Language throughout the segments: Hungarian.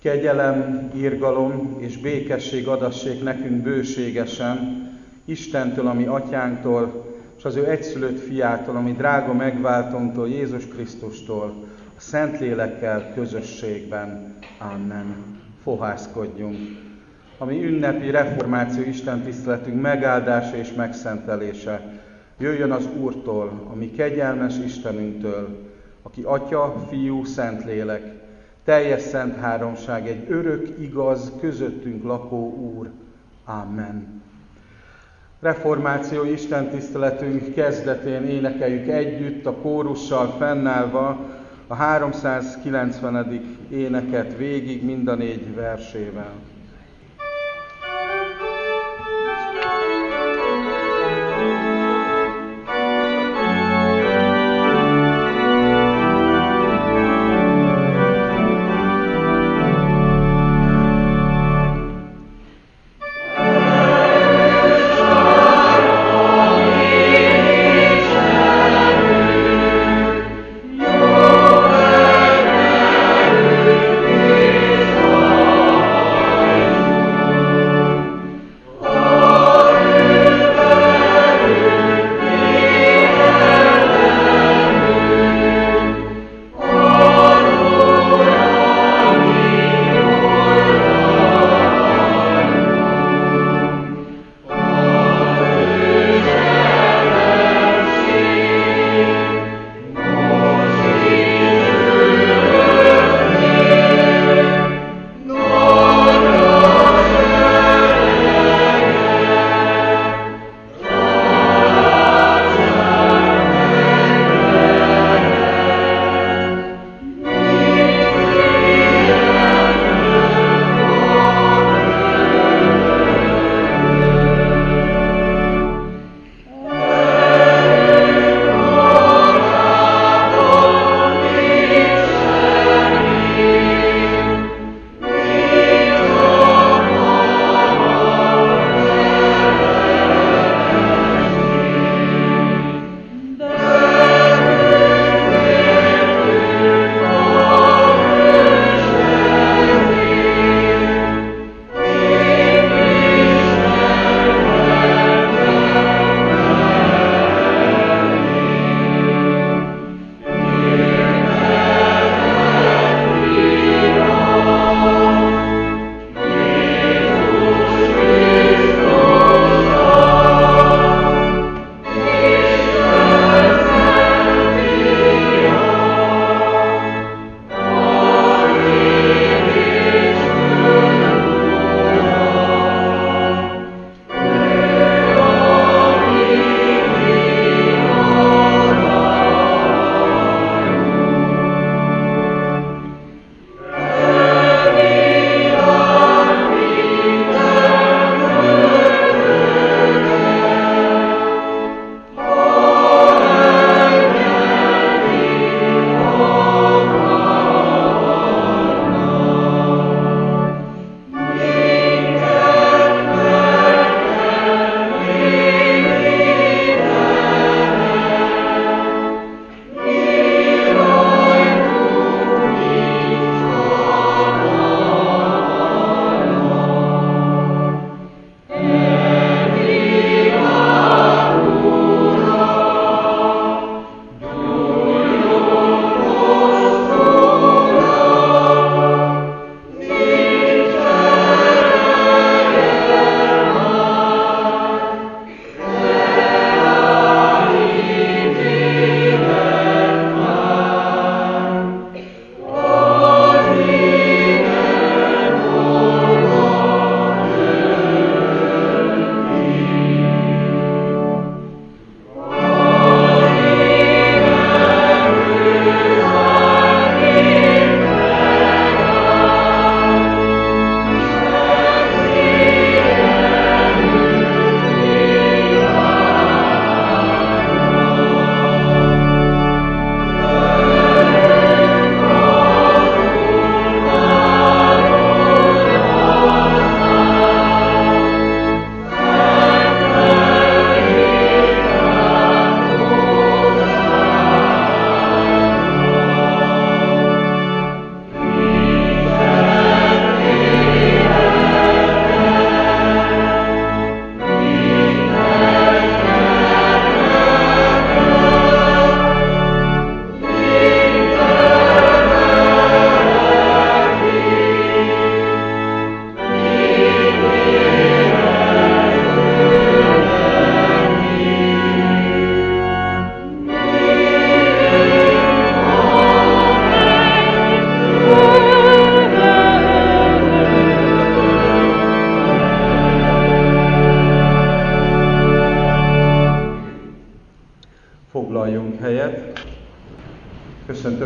Kegyelem, irgalom és békesség adassék nekünk bőségesen, Istentől, ami atyánktól, és az ő egyszülött fiától, ami drága megváltónktól, Jézus Krisztustól, a Szentlélekkel közösségben. Amen. Fohászkodjunk. A mi ünnepi reformáció istentiszteletünk megáldása és megszentelése jöjjön az Úrtól, a mi kegyelmes Istenünktől, aki Atya, Fiú, Szentlélek, teljes szent háromság, egy örök, igaz, közöttünk lakó Úr. Amen. Reformáció istentiszteletünk kezdetén énekeljük együtt, a kórussal fennállva a 390. éneket végig, mind a 4 versével. Amen.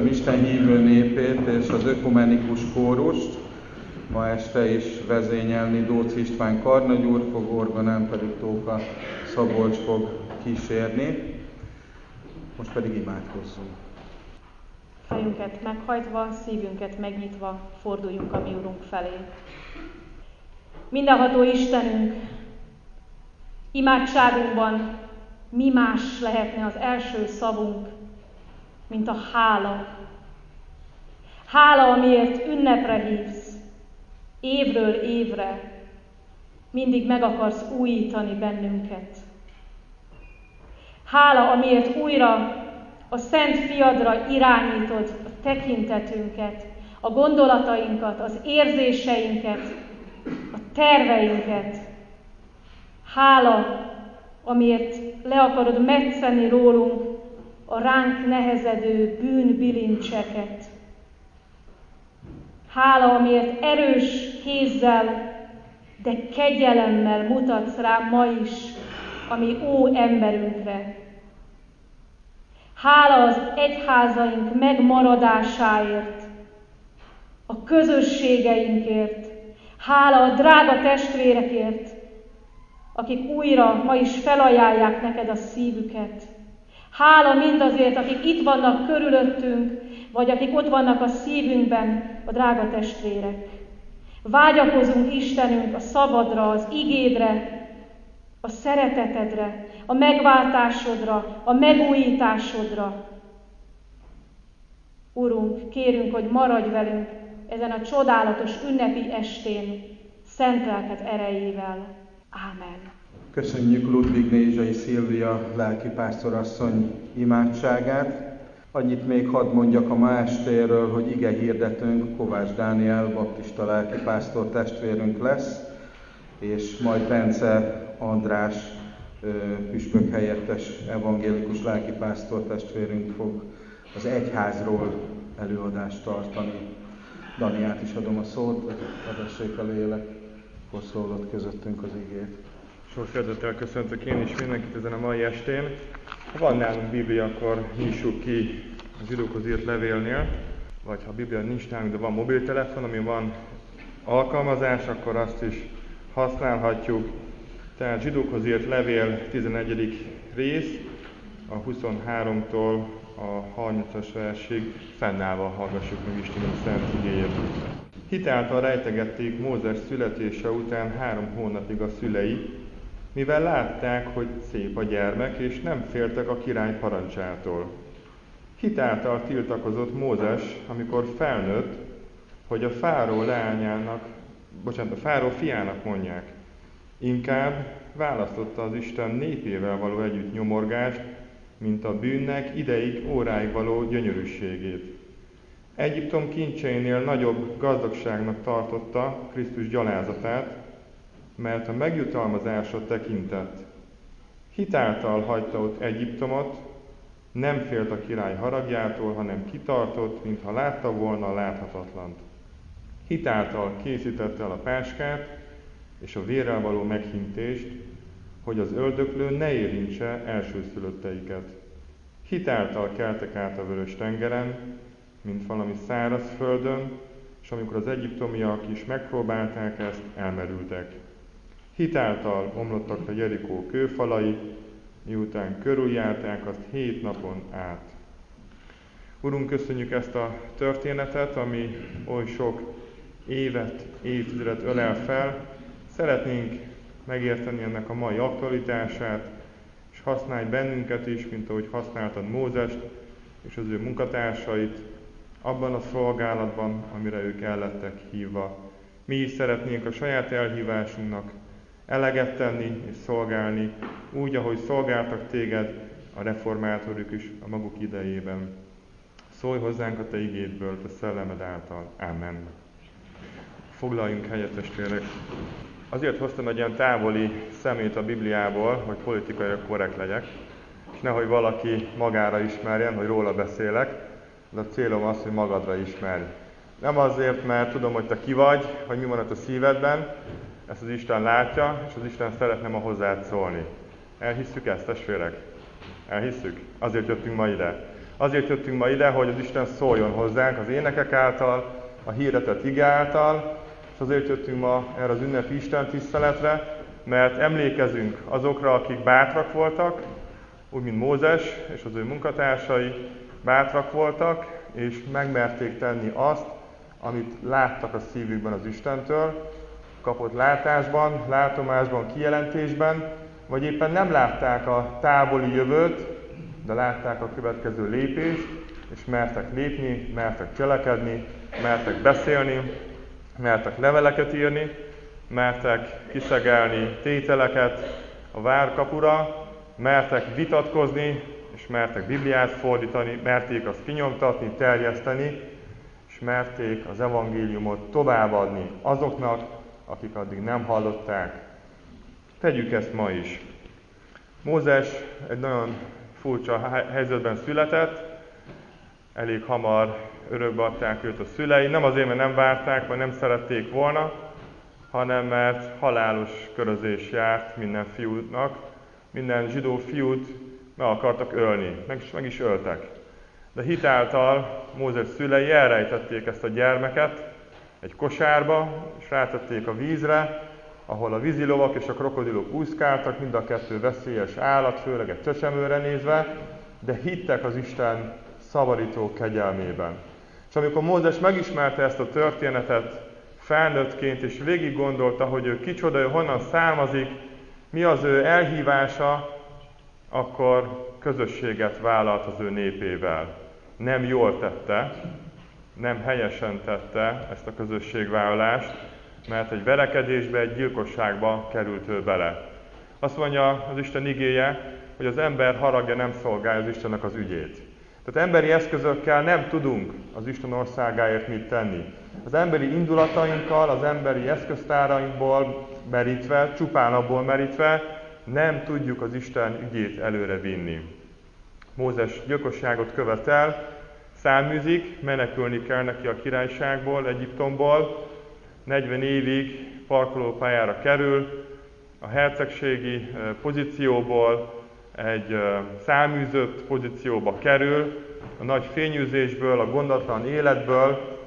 Köszöntöm Isten hívő népét és az ökumenikus kórust. Ma este is vezényelni Dóc István karnagy úr fog, orgonán pedig Tóka Szabolcs fog kísérni. Most pedig imádkozzunk. Fejünket meghajtva, szívünket megnyitva forduljunk a mi Urunk felé. Mindenható Istenünk, imádságunkban mi más lehetne az első szavunk, mint a hála. Hála, amiért ünnepre hívsz, évről évre, mindig meg akarsz újítani bennünket. Hála, amiért újra a Szent Fiadra irányítod a tekintetünket, a gondolatainkat, az érzéseinket, a terveinket. Hála, amiért le akarod metszeni rólunk a ránk nehezedő bűnbilincseket. Hála, amiért erős kézzel, de kegyelemmel mutatsz rá ma is a mi ó emberünkre. Hála az egyházaink megmaradásáért, a közösségeinkért, hála a drága testvérekért, akik újra ma is felajánlják neked a szívüket. Hála mindazért, akik itt vannak körülöttünk, vagy akik ott vannak a szívünkben, a drága testvérek. Vágyakozunk, Istenünk, a szavadra, az igédre, a szeretetedre, a megváltásodra, a megújításodra. Urunk, kérünk, hogy maradj velünk ezen a csodálatos ünnepi estén, szent lelked erejével. Ámen. Köszönjük Ludwig-Nézsai Szilvia lelkipásztorasszony imádságát. Annyit még hadd mondjak a ma estéről, hogy ige hirdetőnk Kovács Dániel baptista lelkipásztor testvérünk lesz, és majd Bence András püspök helyettes evangélikus lelkipásztor testvérünk fog az egyházról előadást tartani. Daniát is adom a szót, hogy adassék a lélek, szólott közöttünk az igét. Sok szeretettel köszöntök én is mindenkit ezen a mai estén. Ha van nálunk Biblia, akkor nyissuk ki a Zsidókhoz írt levélnél, vagy ha Biblia nincs nálunk, de van mobiltelefon, ami van alkalmazás, akkor azt is használhatjuk. Tehát Zsidókhoz írt levél 11. rész, a 23-tól a 30-as versig fennállva hallgassuk meg Istenünk szent igéjét. Hitáltal rejtegették Mózes születése után 3 hónapig a szülei, mivel látták, hogy szép a gyermek, és nem féltek a király parancsától. Hitáltal tiltakozott Mózes, amikor felnőtt, hogy a fáró fiának mondják. Inkább választotta az Isten népével való együtt nyomorgást, mint a bűnnek ideig, óráig való gyönyörűségét. Egyiptom kincseinél nagyobb gazdagságnak tartotta Krisztus gyalázatát, mert a megjutalmazásra tekintett. Hitáltal hagyta ott Egyiptomot, nem félt a király haragjától, hanem kitartott, mintha látta volna a láthatatlant. Hitáltal készítette el a páskát és a vérrel való meghintést, hogy az öldöklő ne érintse elsőszülötteiket. Hitáltal keltek át a Vörös-tengeren, mint valami száraz földön, és amikor az egyiptomiak is megpróbálták ezt, elmerültek. Hitáltal omlottak a Jerikó kőfalai, miután körüljárták azt 7 napon át. Urunk, köszönjük ezt a történetet, ami oly sok évet, évtizedet ölel fel. Szeretnénk megérteni ennek a mai aktualitását, és használj bennünket is, mint ahogy használtad Mózest és az ő munkatársait, abban a szolgálatban, amire ők el lettek hívva. Mi is szeretnénk a saját elhívásunknak eleget tenni és szolgálni, úgy, ahogy szolgáltak téged a reformátorok is a maguk idejében. Szólj hozzánk a te igédből, a szellemed által. Amen. Foglaljunk helyet, testvérek. Azért hoztam egy ilyen távoli szemét a Bibliából, hogy politikailag korrekt legyek, és nehogy valaki magára ismerjen, hogy róla beszélek, de a célom az, hogy magadra ismerj. Nem azért, mert tudom, hogy te ki vagy, hogy mi van ott a szívedben, ezt az Isten látja, és az Isten szeretne ma hozzád szólni. Elhisszük ezt, testvérek? Elhisszük? Azért jöttünk ma ide. Azért jöttünk ma ide, hogy az Isten szóljon hozzánk az énekek által, a hirdetett ige által, és azért jöttünk ma erre az ünnepi Isten tiszteletre, mert emlékezünk azokra, akik bátrak voltak, úgy, mint Mózes és az ő munkatársai bátrak voltak, és megmerték tenni azt, amit láttak a szívükben az Istentől, kapott látásban, látomásban, kijelentésben, vagy éppen nem látták a távoli jövőt, de látták a következő lépést, és mertek lépni, mertek cselekedni, mertek beszélni, mertek leveleket írni, mertek kiszegelni tételeket a várkapura, mertek vitatkozni, és mertek Bibliát fordítani, merték azt kinyomtatni, terjeszteni, és merték az evangéliumot továbbadni azoknak, akik addig nem hallották. Tegyük ezt ma is. Mózes egy nagyon furcsa helyzetben született, elég hamar örökbe adták őt a szülei, nem azért, mert nem várták, vagy nem szerették volna, hanem mert halálos körözés járt minden fiúnak, minden zsidó fiút meg akartak ölni, meg is öltek. De hitáltal Mózes szülei elrejtették ezt a gyermeket egy kosárba, és rátették a vízre, ahol a vízilovak és a krokodilok úszkáltak, mind a kettő veszélyes állat, főleg egy csecsemőre nézve, de hittek az Isten szabadító kegyelmében. És amikor Mózes megismerte ezt a történetet felnőttként, és végig gondolta, hogy ő kicsoda, ő honnan származik, mi az ő elhívása, akkor közösséget vállalt az ő népével. Nem jól tette, nem helyesen tette ezt a közösségvállalást, mert egy verekedésbe, egy gyilkosságba került ő bele. Azt mondja az Isten igéje, hogy az ember haragja nem szolgálja az Istennek az ügyét. Tehát emberi eszközökkel nem tudunk az Isten országáért mit tenni. Az emberi indulatainkkal, az emberi eszköztárainkból merítve, csupán abból merítve nem tudjuk az Isten ügyét előre vinni. Mózes gyilkosságot követel, száműzik, menekülni kell neki a királyságból, Egyiptomból, 40 évig parkolópályára kerül, a hercegségi pozícióból egy száműzött pozícióba kerül, a nagy fényűzésből, a gondatlan életből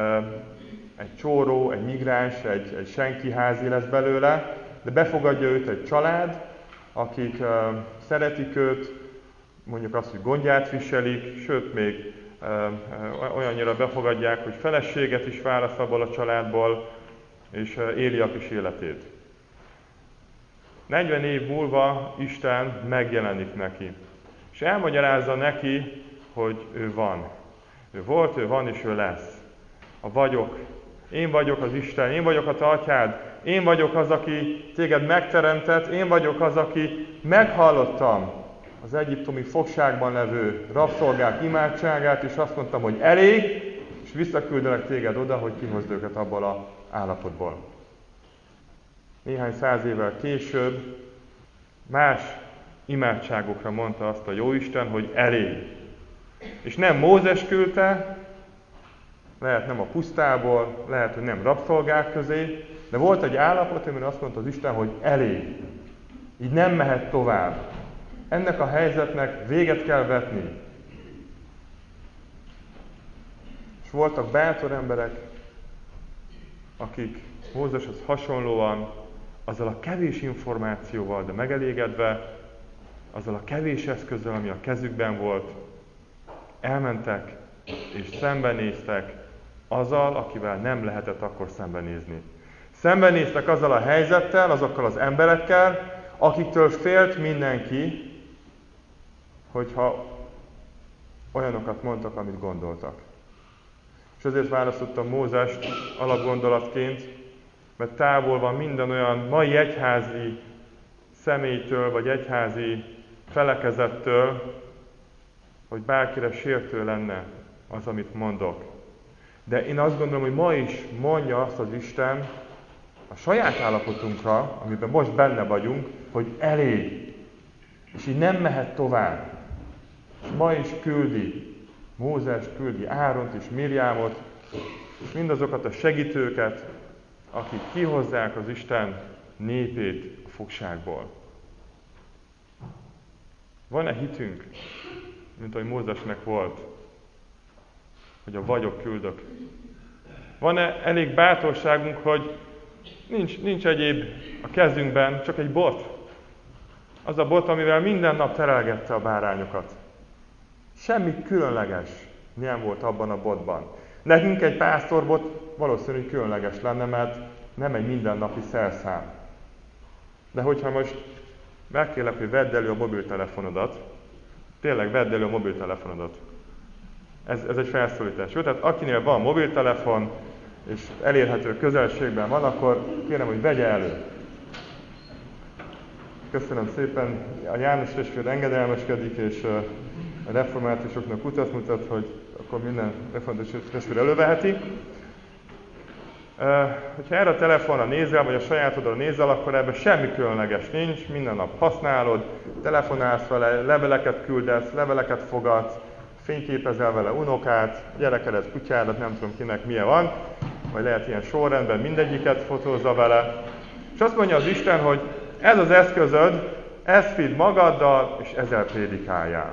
egy csóró, egy migráns, egy senkiházi lesz belőle, de befogadja őt egy család, akik szeretik őt, mondjuk azt, hogy gondját viselik, sőt még olyannyira befogadják, hogy feleséget is választ abból a családból, és éli a kis életét. 40 év múlva Isten megjelenik neki, és elmagyarázza neki, hogy ő van. Ő volt, ő van, és ő lesz. A vagyok. Én vagyok az Isten, én vagyok a te atyád, én vagyok az, aki téged megteremtett, én vagyok az, aki meghallottam az egyiptomi fogságban levő rabszolgák imádságát, és azt mondtam, hogy elég, és visszaküldelek téged oda, hogy kihozd őket abból az állapotból. Néhány száz évvel később más imádságokra mondta azt a Jóisten, hogy elég. És nem Mózes küldte, lehet nem a pusztából, lehet, hogy nem rabszolgák közé, de volt egy állapot, amire azt mondta az Isten, hogy elég. Így nem mehet tovább. Ennek a helyzetnek véget kell vetni. És voltak bátor emberek, akik Mózeshez hasonlóan, azzal a kevés információval, de megelégedve, azzal a kevés eszközzel, ami a kezükben volt, elmentek és szembenéztek azzal, akivel nem lehetett akkor szembenézni. Szembenéztek azzal a helyzettel, azokkal az emberekkel, akiktől félt mindenki, hogyha olyanokat mondtak, amit gondoltak. És azért választottam Mózest alapgondolatként, mert távol van minden olyan mai egyházi személytől, vagy egyházi felekezettől, hogy bárkire sértő lenne az, amit mondok. De én azt gondolom, hogy ma is mondja azt az Isten a saját állapotunkra, amiben most benne vagyunk, hogy elég. És így nem mehet tovább. És ma is küldi Mózes, küldi Áront és Mirjámot, és mindazokat a segítőket, akik kihozzák az Isten népét a fogságból. Van-e hitünk? mint ahogy Mózesnek volt, hogy a vagyok küldök. Van-e elég bátorságunk, hogy nincs egyéb a kezünkben, csak egy bot? Az a bot, amivel minden nap terelgette a bárányokat. Semmi különleges nem volt abban a botban. Nekünk egy pásztorbot valószínű, hogy különleges lenne, mert nem egy mindennapi szerszám. De hogyha most megkérlek, hogy vedd elő a mobiltelefonodat, tényleg vedd elő a mobiltelefonodat. Ez egy felszólítás. Jó? Tehát akinél van mobiltelefon, és elérhető közelségben van, akkor kérem, hogy vegye elő. Köszönöm szépen. A János testvér engedelmeskedik, és a reformátusoknak utat mutat, hogy akkor minden református testvér előveheti. Hogyha erre a telefonra nézel, vagy a sajátodra nézel, akkor ebben semmi különleges nincs, minden nap használod, telefonálsz vele, leveleket küldesz, leveleket fogadsz, fényképezel vele unokát, gyerekedet, kutyádat, nem tudom kinek milyen van, vagy lehet ilyen sorrendben mindegyiket fotózza vele. És azt mondja az Isten, hogy ez az eszközöd, ezt vidd magaddal, és ezzel prédikáljál.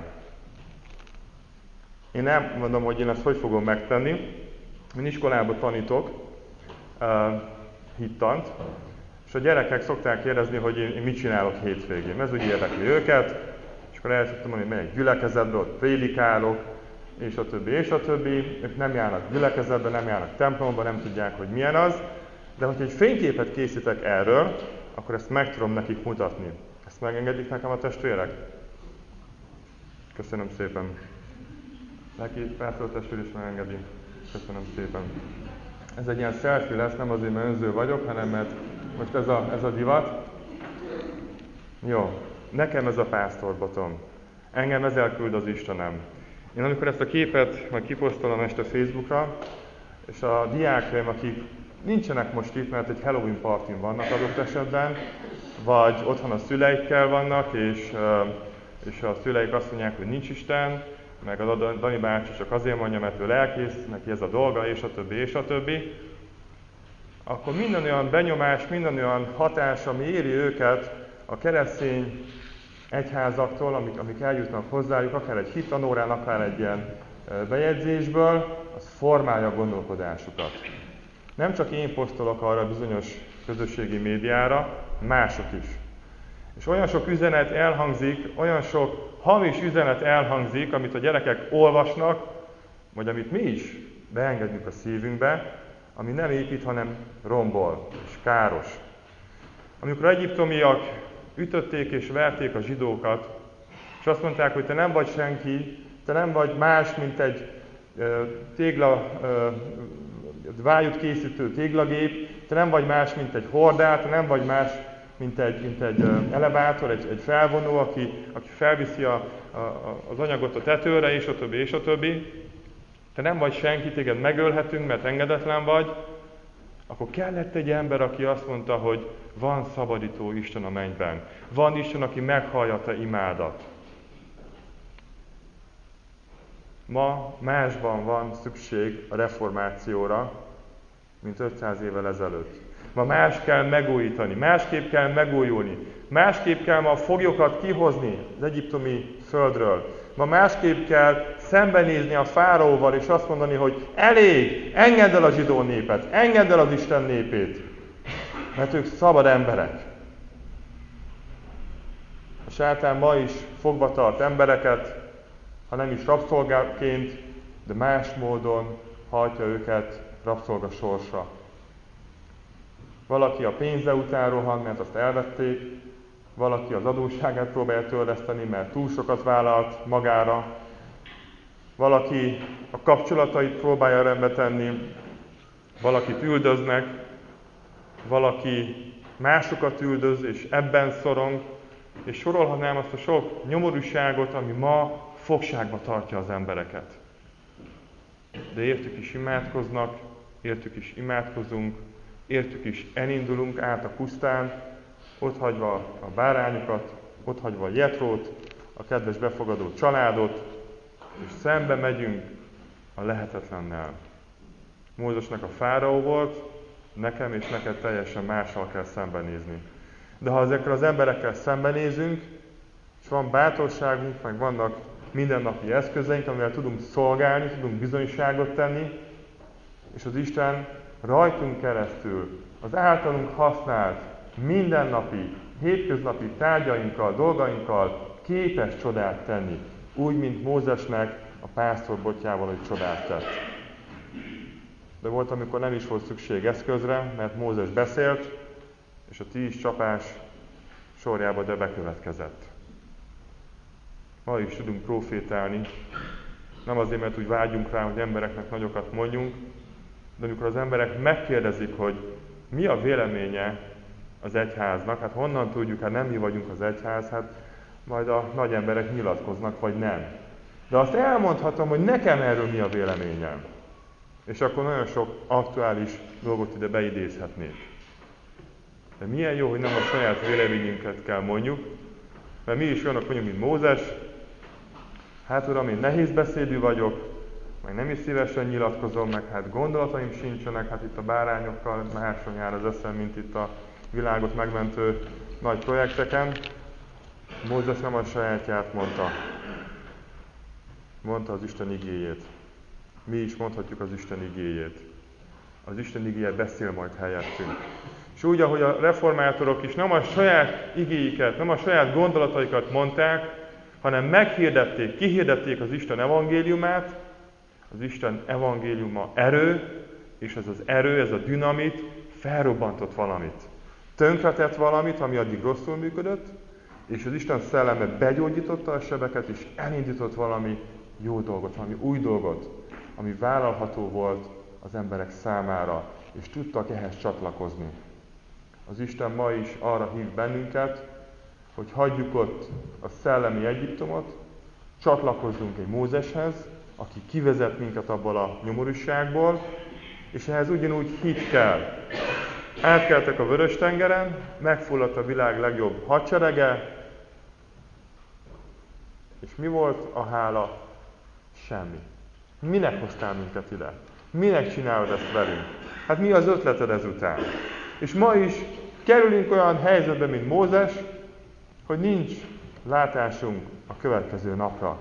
Én nem mondom, hogy én ezt hogy fogom megtenni. Én iskolában tanítok hittant, és a gyerekek szokták kérdezni, hogy én mit csinálok hétvégén. Ez úgy érdekli őket, és akkor el szoktam mondani, hogy megyek gyülekezetbe, ott prédikálok, és a többi, és a többi. Ők nem járnak gyülekezetbe, nem járnak templomba, nem tudják, hogy milyen az. De hogyha egy fényképet készítek erről, akkor ezt meg tudom nekik mutatni. Ezt megengedik nekem a testvérek? Köszönöm szépen. Neki Pásztor testvér is megengedi. Köszönöm szépen. Ez egy ilyen selfie lesz, nem azért, mert önző vagyok, hanem mert most ez a divat. Jó, nekem ez a pásztorbotom. Engem ezzel küld az Istenem. Én amikor ezt a képet majd kiposztolom este Facebookra, és a diákjaim, akik nincsenek most itt, mert egy Halloween partin vannak adott esetben, vagy otthon a szüleikkel vannak, és a szüleik azt mondják, hogy nincs Isten, meg a Dani bácsi csak azért mondja, mert ő lelkész, neki ez a dolga, és a többi, és a többi, akkor minden olyan benyomás, minden olyan hatás, ami éri őket a keresztény egyházaktól, amik eljutnak hozzájuk, akár egy hittanórán, akár egy ilyen bejegyzésből, az formálja a gondolkodásukat. Nem csak én posztolok arra bizonyos közösségi médiára, mások is. És olyan sok üzenet elhangzik, olyan sok hamis üzenet elhangzik, amit a gyerekek olvasnak, vagy amit mi is beengedjük a szívünkbe, ami nem épít, hanem rombol, és káros. Amikor egyiptomiak ütötték és verték a zsidókat, és azt mondták, hogy te nem vagy senki, te nem vagy más, mint egy vájút készítő téglagép, te nem vagy más, mint egy hordát, te nem vagy más, mint egy elevátor, egy felvonó, aki felviszi az anyagot a tetőre, és a többi, és a többi. Te nem vagy senki, téged megölhetünk, mert engedetlen vagy. Akkor kellett egy ember, aki azt mondta, hogy van szabadító Isten a mennyben. Van Isten, aki meghallja te imádat. Ma másban van szükség a reformációra, mint 500 évvel ezelőtt. Ma más kell megújítani, másképp kell megújulni, másképp kell ma a foglyokat kihozni az egyiptomi földről. Ma másképp kell szembenézni a fáraóval és azt mondani, hogy elég, engedd el a zsidó népet, engedd el az Isten népét, mert ők szabad emberek. A sátán ma is fogva tart embereket, ha nem is rabszolgáként, de más módon hajtja őket rabszolga sorsra. Valaki a pénze után rohan, mert azt elvették, valaki az adósságát próbálja törleszteni, mert túl sokat vállalt magára, valaki a kapcsolatait próbálja rendbe tenni, valakit üldöznek, valaki másokat üldöz, és ebben szorong, és sorolhatnám azt a sok nyomorúságot, ami ma fogságba tartja az embereket. De értük is imádkoznak, értük is imádkozunk, értük is elindulunk át a pusztán, otthagyva a bárányokat, otthagyva Jetrót, a kedves befogadó családot, és szembe megyünk a lehetetlennel. Mózesnek a fáraó volt, nekem és neked teljesen mással kell szembenézni. De ha ezekkel az emberekkel szembenézünk, és van bátorságunk, meg vannak mindennapi eszközeink, amivel tudunk szolgálni, tudunk bizonyságot tenni, és az Isten rajtunk keresztül, az általunk használt mindennapi, hétköznapi tárgyainkkal, dolgainkkal képes csodát tenni, úgy, mint Mózesnek a pásztorbotjával, hogy csodát tett. De volt, amikor nem is volt szükség eszközre, mert Mózes beszélt, és a 10 csapás sorjába de bekövetkezett. Ma is tudunk profétálni, nem azért, mert úgy vágyunk rá, hogy embereknek nagyokat mondjunk, de amikor az emberek megkérdezik, hogy mi a véleménye az egyháznak, hát honnan tudjuk, hát nem mi vagyunk az egyház, hát majd a nagy emberek nyilatkoznak, vagy nem. De azt elmondhatom, hogy nekem erről mi a véleményem. És akkor nagyon sok aktuális dolgot ide beidézhetnék. De milyen jó, hogy nem a saját véleményünket kell mondjuk, mert mi is olyanok vagyunk, mint Mózes. Hát uram, én nehéz beszédű vagyok, meg nem is szívesen nyilatkozom, meg hát gondolataim sincsenek, hát itt a bárányokkal máson jár az eszem, mint itt a világot megmentő nagy projekteken. Mózes nem a sajátját mondta. Mondta az Isten igéjét. Mi is mondhatjuk az Isten igéjét. Az Isten igéje beszél majd helyettünk. És úgy, ahogy a reformátorok is nem a saját igéiket, nem a saját gondolataikat mondták, hanem meghirdették, kihirdették az Isten evangéliumát. Az Isten evangéliuma erő, és ez az erő, ez a dinamit felrobbantott valamit. Tönkretett valamit, ami addig rosszul működött, és az Isten szelleme begyógyította a sebeket, és elindított valami jó dolgot, valami új dolgot, ami vállalható volt az emberek számára, és tudtak ehhez csatlakozni. Az Isten ma is arra hív bennünket, hogy hagyjuk ott a szellemi Egyiptomot, csatlakozzunk egy Mózeshez, aki kivezet minket abból a nyomorúságból, és ehhez ugyanúgy hit kell. Átkeltek a Vörös-tengeren, megfulladt a világ legjobb hadserege, és mi volt a hála? Semmi. Minek hoztál minket ide? Minek csinálod ezt velünk? Hát mi az ötleted ezután? És ma is kerülünk olyan helyzetbe, mint Mózes, hogy nincs látásunk a következő napra.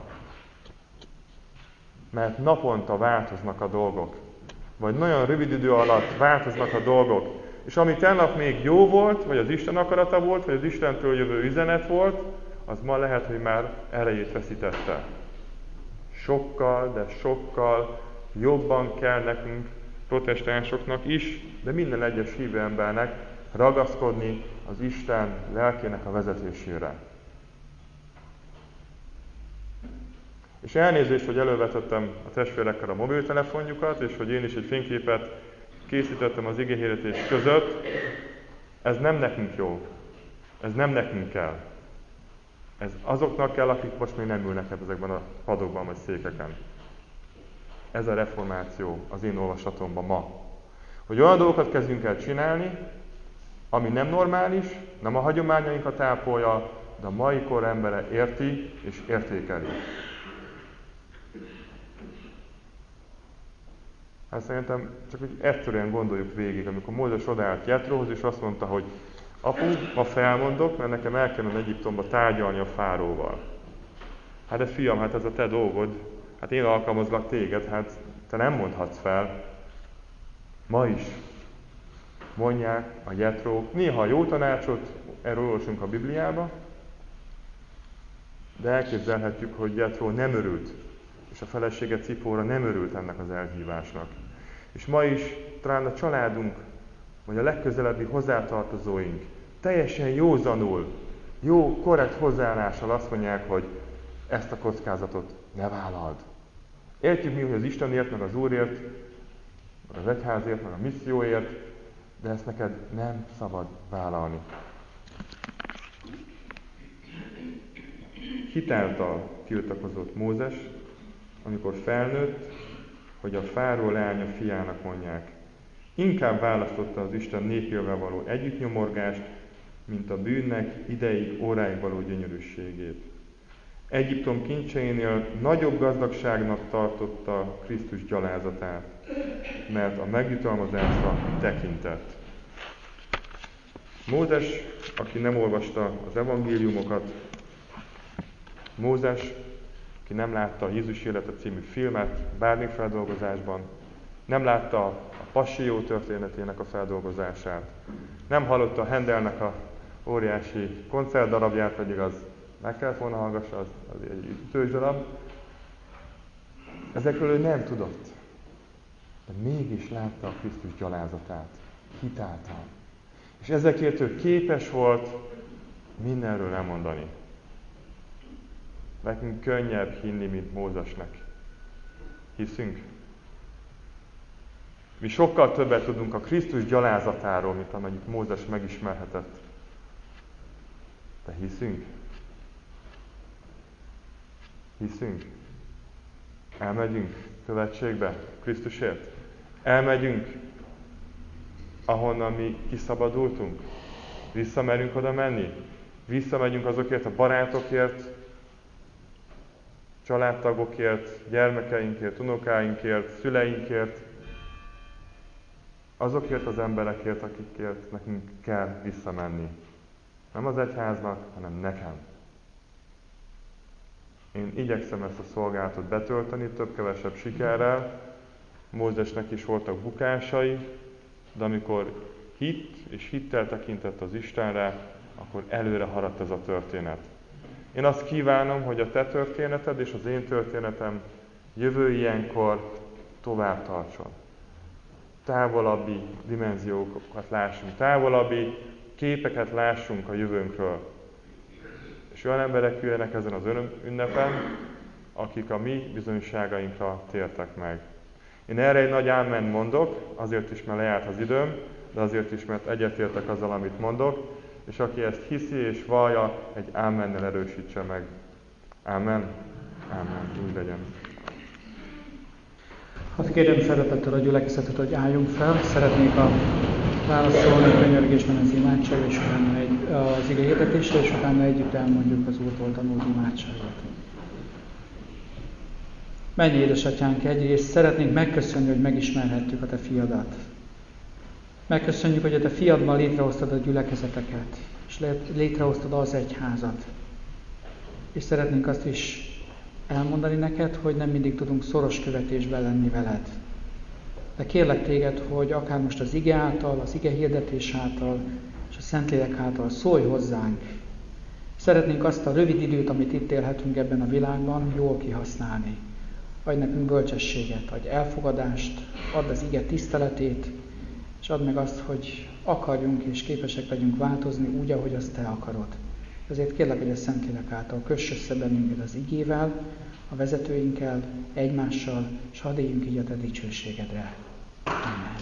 Mert naponta változnak a dolgok. Vagy nagyon rövid idő alatt változnak a dolgok. És ami tegnap még jó volt, vagy az Isten akarata volt, vagy az Istentől jövő üzenet volt, az ma lehet, hogy már erejét veszítette. Sokkal, de sokkal jobban kell nekünk, protestánsoknak is, de minden egyes hívő embernek ragaszkodni az Isten lelkének a vezetésére. És elnézést, hogy elővetettem a testvérekkel a mobiltelefonjukat, és hogy én is egy fényképet készítettem az igéhirdetés között. Ez nem nekünk jó. Ez nem nekünk kell. Ez azoknak kell, akik most még nem ülnek ezekben a padokban vagy székeken. Ez a reformáció az én olvasatomban ma. Hogy olyan dolgokat kezdjünk el csinálni, ami nem normális, nem a hagyományainkat ápolja, de a mai kor embere érti és értékeli. Hát szerintem csak úgy egyszerűen gondoljuk végig, amikor Mózes odaállt Jetróhoz, és azt mondta, hogy apu, ma felmondok, mert nekem el kell menni Egyiptomba tárgyalni a fáróval. Hát de fiam, hát ez a te dolgod, hát én alkalmazlak téged, hát te nem mondhatsz fel. Ma is mondják a Jetrók, néha jó tanácsot, erről olvasunk a Bibliába, de elképzelhetjük, hogy Jetró nem örült, és a felesége Cipóra nem örült ennek az elhívásnak. És ma is talán a családunk, vagy a legközelebbi hozzátartozóink teljesen józanul, jó, korrekt hozzáállással azt mondják, hogy ezt a kockázatot ne vállald. Értjük mi, hogy az Istenért, meg az Úrért, meg az egyházért, meg a misszióért, de ezt neked nem szabad vállalni. Hitáltal tiltakozott Mózes, amikor felnőtt, hogy a fáró leánya fiának mondják. Inkább választotta az Isten népével való együttnyomorgást, mint a bűnnek ideig, óráig való gyönyörűségét. Egyiptom kincseinél nagyobb gazdagságnak tartotta Krisztus gyalázatát, mert a megjutalmazásra tekintett. Mózes, aki nem olvasta az evangéliumokat, Mózes, aki aki nem látta a Jézus élete című filmet bármelyik feldolgozásban, nem látta a Passió történetének a feldolgozását, nem hallotta Handelnek a óriási koncertdarabját, pedig az meg kellett volna hallgassa, az egy ütős darab. Ezekről ő nem tudott, de mégis látta a Krisztus gyalázatát, hitáltal. És ezekért ő képes volt mindenről elmondani. Nekünk könnyebb hinni, mint Mózesnek. Hiszünk? Mi sokkal többet tudunk a Krisztus gyalázatáról, mint amennyit Mózes megismerhetett. De hiszünk? Hiszünk? Elmegyünk követségbe Krisztusért? Elmegyünk, ahonnan mi kiszabadultunk? Visszamerünk oda menni? Visszamegyünk azokért a barátokért, családtagokért, gyermekeinkért, unokáinkért, szüleinkért, azokért az emberekért, akikért nekünk kell visszamenni. Nem az egyháznak, hanem nekem. Én igyekszem ezt a szolgálatot betölteni, több-kevesebb sikerrel. Mózesnek is voltak bukásai, de amikor hitt és hittel tekintett az Istenre, akkor előre haladt ez a történet. Én azt kívánom, hogy a te történeted és az én történetem jövő ilyenkor tovább tartson. Távolabbi dimenziókat lássunk, távolabbi képeket lássunk a jövőnkről. És olyan emberek jöjjenek ezen az ünnepen, akik a mi bizonyságainkra tértek meg. Én erre egy nagy ámen mondok, azért is, mert lejárt az időm, de azért is, mert egyetértek azzal, amit mondok, és aki ezt hiszi és vallja, egy ámennel erősítse meg. Ámen? Ámen. Úgy legyen. Hát kérem szeretettel a gyülekezetet, hogy álljunk fel. Szeretnék válaszolni a könyörgésben az imádságra, és utána az ige hirdetésre, és utána együtt elmondjuk az Úrtól tanult imádságot. Mennyi édesatyánk, egyrészt szeretnénk megköszönni, hogy megismerhettük a te fiadat. Megköszönjük, hogy a te fiadban létrehoztad a gyülekezeteket, és létrehoztad az egyházat. És szeretnénk azt is elmondani neked, hogy nem mindig tudunk szoros követésben lenni veled. De kérlek téged, hogy akár most az ige által, az ige hirdetés által, és a Szentlélek által szólj hozzánk. Szeretnénk azt a rövid időt, amit itt élhetünk ebben a világban, jól kihasználni. Adj nekünk bölcsességet, adj elfogadást, add az ige tiszteletét, és add meg azt, hogy akarjunk és képesek legyünk változni úgy, ahogy azt te akarod. Ezért kérlek, hogy a Szentlélek által köss össze bennünket az igével, a vezetőinkkel, egymással, és hadd éljünk így a te dicsőségedre. Amen.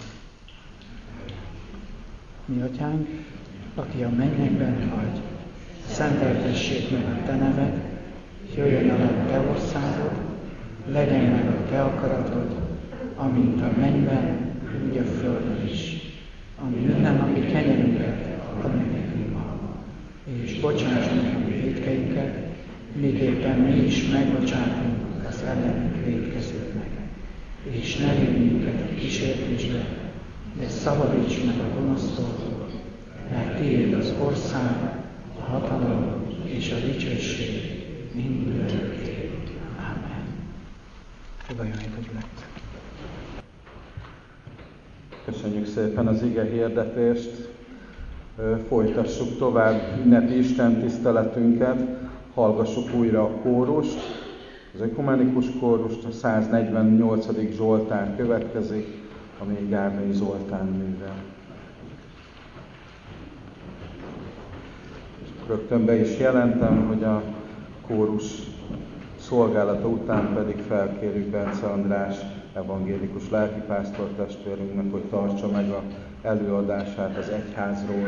Mi atyánk, aki a mennyekben vagy, szenteltessék meg a te neved, jöjjön el a te országod, legyen meg a te akaratod, amint a mennyben, úgy a földön is. A mindennapi kenyerünket add meg nekünk ma, és bocsáss meg a vétkeinket, miképpen mi is megbocsátunk az ellenünk vétkezőknek. És ne vigy minket a kísértésbe, de szabadíts meg a gonosztól, mert tiéd az ország, a hatalom és a dicsőség mindörökké. Amen. Fogadjon itt a gyülekezet. Köszönjük szépen az ige hirdetést. Folytassuk tovább ünnepi Isten tiszteletünket. Hallgassuk újra a kórust, az ökumenikus kórust, a 148. Zsoltár következik, ami Gárdai Zoltán műve. Rögtön be is jelentem, hogy a kórus szolgálata után pedig felkérjük Bence András evangélikus lelkipásztor testvérünknek, hogy tartsa meg az előadását az egyházról.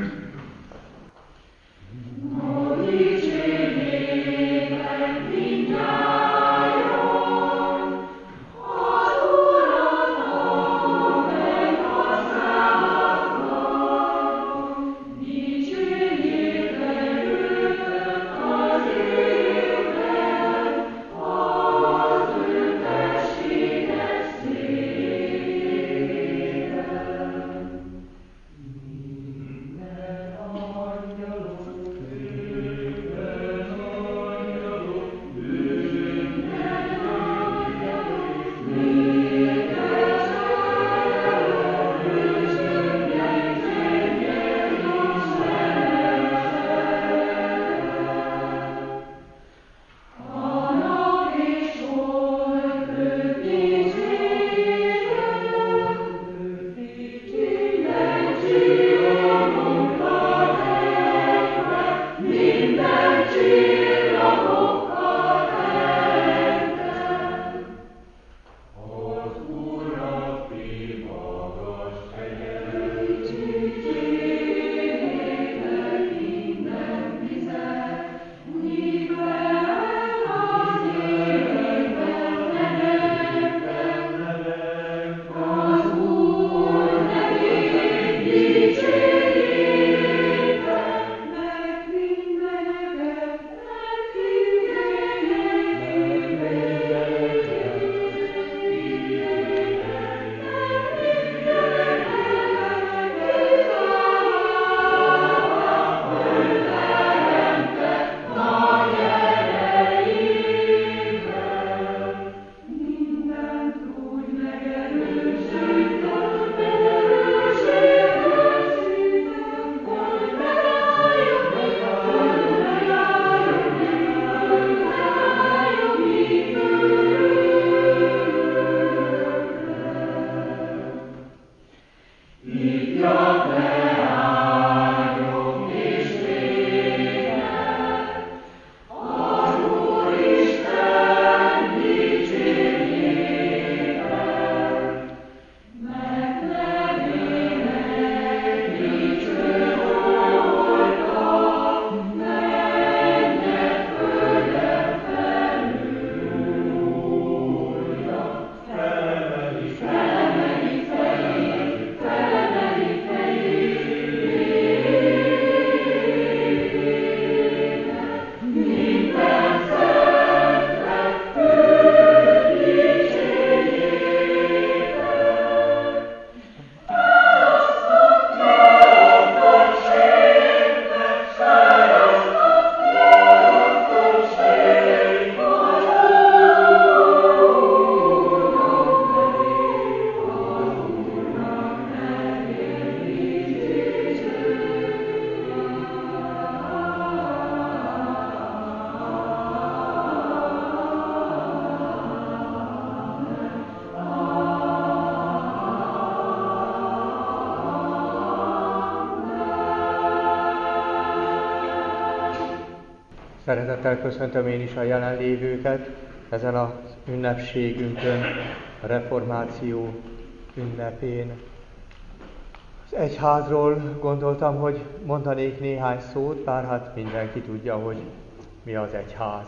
Szeretettel köszöntöm én is a jelenlévőket ezen az ünnepségünkön, a reformáció ünnepén. Az egyházról gondoltam, hogy mondanék néhány szót, bár hát mindenki tudja, hogy mi az egyház.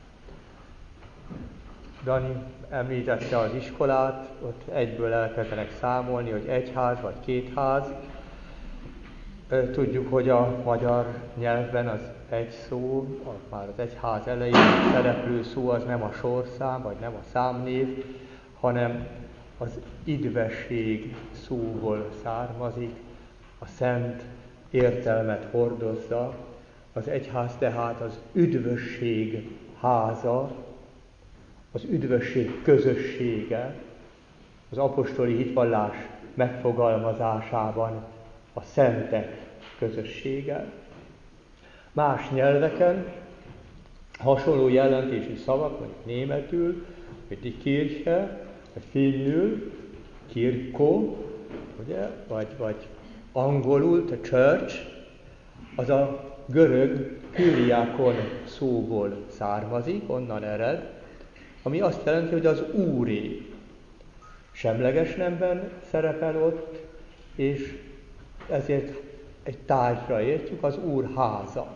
Dani említette az iskolát, ott egyből elkezdenek számolni, hogy egy ház vagy két ház. Tudjuk, hogy a magyar nyelvben az egy szó, már az egyház elején szereplő szó az nem a sorszám, vagy nem a számnév, hanem az idvesség szóból származik, a szent értelmet hordozza. Az egyház tehát az üdvösség háza, az üdvösség közössége, az apostoli hitvallás megfogalmazásában a szentek közössége. Más nyelveken hasonló jelentésű szavak, mondjuk németül, vagy die Kirche, vagy finnül, Kirko, ugye? Vagy angolul, the church, az a görög kyriakon szóból származik, onnan ered, ami azt jelenti, hogy az Úré. Semleges nemben szerepel ott, és ezért egy tárgyra értjük, az Úr háza.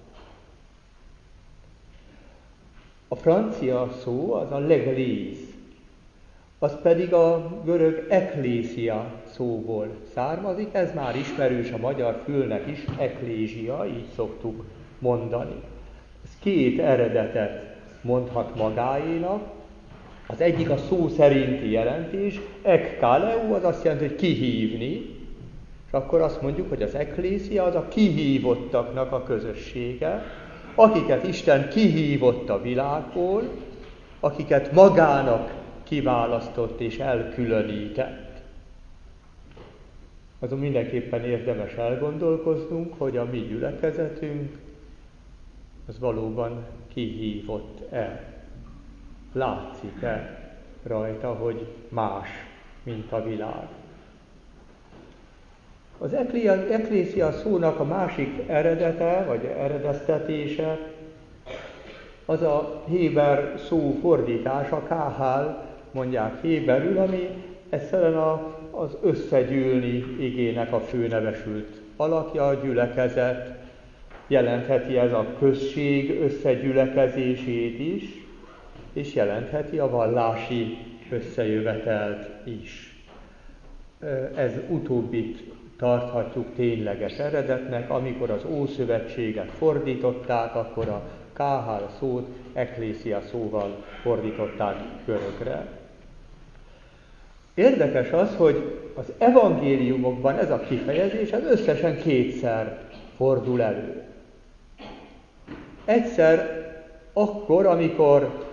A francia szó az a l'église, az pedig a görög ekklésia szóból származik, ez már ismerős a magyar fülnek is, ekklésia, így szoktuk mondani. Ez két eredetet mondhat magáénak. Az egyik a szó szerinti jelentés, ekkaleu, az azt jelenti, hogy kihívni, és akkor azt mondjuk, hogy az ekklésia az a kihívottaknak a közössége, akiket Isten kihívott a világból, akiket magának kiválasztott és elkülönített. Azon mindenképpen érdemes elgondolkoznunk, hogy a mi gyülekezetünk az valóban kihívott-e. Látszik-e rajta, hogy más, mint a világ. Az ekklésia szónak a másik eredete, vagy eredeztetése, az a héber szó fordítása, káhál, mondják héberül, ami egyszerűen az összegyűlni igének a főnevesült alakja, a gyülekezet, jelentheti ez a község összegyülekezését is, és jelentheti a vallási összejövetelt is. Ez utóbbit tarthatjuk tényleges eredetnek, amikor az Ószövetséget fordították, akkor a káhál szót ekklésia szóval fordították görögre. Érdekes az, hogy az evangéliumokban ez a kifejezés ez összesen kétszer fordul elő. Egyszer akkor, amikor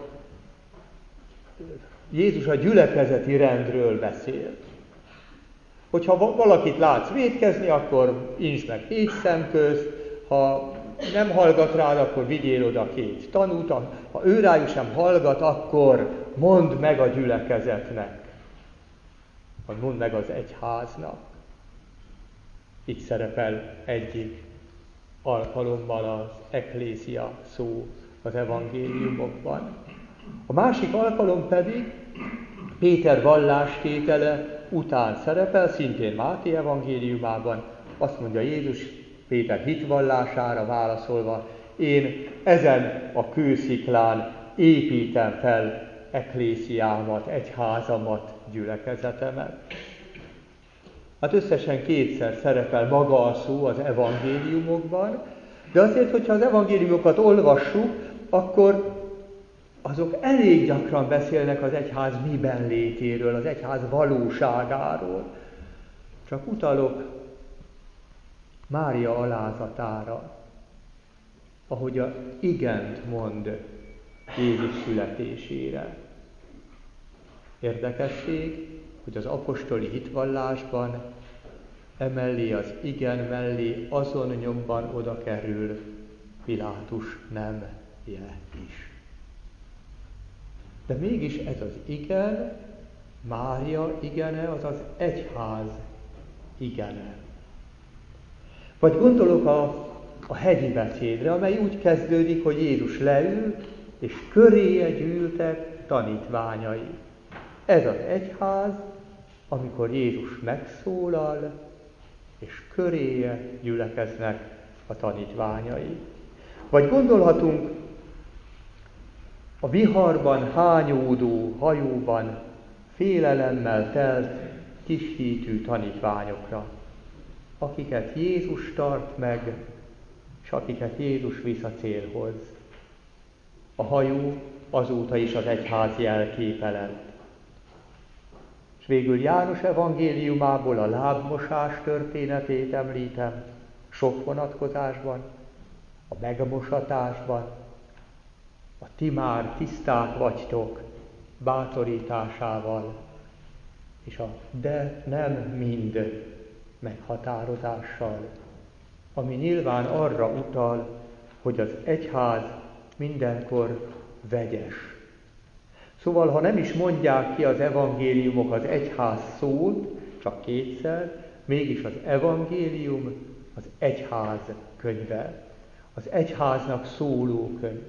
Jézus a gyülekezeti rendről beszél. Hogyha valakit látsz vétkezni, akkor intsd meg 7 szem közt, ha nem hallgat rád, akkor vigyél oda 2 tanút, ha ő rájuk sem hallgat, akkor mondd meg a gyülekezetnek, vagy mondd meg az egyháznak. Itt szerepel egyik alkalommal az ekklésia szó az evangéliumokban. A másik alkalom pedig Péter vallástétele után szerepel, szintén Máté evangéliumában. Azt mondja Jézus Péter hitvallására válaszolva, én ezen a kősziklán építem fel ekklésiámat, egyházamat, gyülekezetemet. Hát összesen 2-szer szerepel maga a szó az evangéliumokban, de azért, hogyha az evangéliumokat olvassuk, akkor azok elég gyakran beszélnek az egyház miben létéről, az egyház valóságáról. Csak utalok Mária alázatára, ahogy a igent mond Jézus születésére. Érdekesség, hogy az apostoli hitvallásban emellé az igen mellé azon nyomban oda kerül Pilátus nemje is. De mégis ez az igen, Mária igene, az az egyház igene. Vagy gondolok a a hegyi beszédre, amely úgy kezdődik, hogy Jézus leül, és köréje gyűltek tanítványai. Ez az egyház, amikor Jézus megszólal, és köréje gyülekeznek a tanítványai. Vagy gondolhatunk a viharban hányódó hajóban félelemmel telt kishitű tanítványokra, akiket Jézus tart meg, és akiket Jézus visz a célhoz. A hajó azóta is az egyház jelképe lett. És végül János evangéliumából a lábmosás történetét említem, sok vonatkozásban, a megmosatásban, a ti már tiszták vagytok bátorításával, és a de nem mind meghatározással, ami nyilván arra utal, hogy az egyház mindenkor vegyes. Szóval, ha nem is mondják ki az evangéliumok az egyház szót, csak kétszer, mégis az evangélium az egyház könyve, az egyháznak szóló könyv.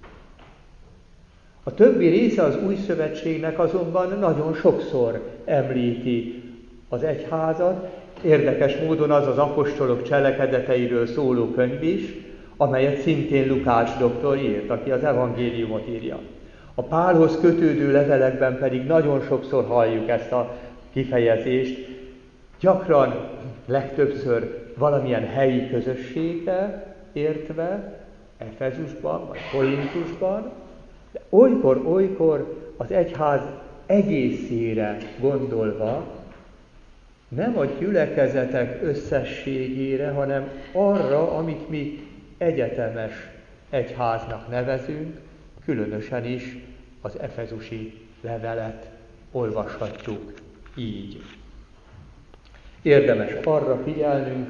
A többi része az új szövetségnek azonban nagyon sokszor említi az egyházat, érdekes módon az az apostolok cselekedeteiről szóló könyv is, amelyet szintén Lukács doktor írt, aki az evangéliumot írja. A Pálhoz kötődő levelekben pedig nagyon sokszor halljuk ezt a kifejezést, gyakran, legtöbbször valamilyen helyi közösségre értve, Efezusban vagy Korintusban, de olykor az egyház egészére gondolva, nem a gyülekezetek összességére, hanem arra, amit mi egyetemes egyháznak nevezünk, különösen is az efezusi levelet olvashatjuk így. Érdemes arra figyelnünk,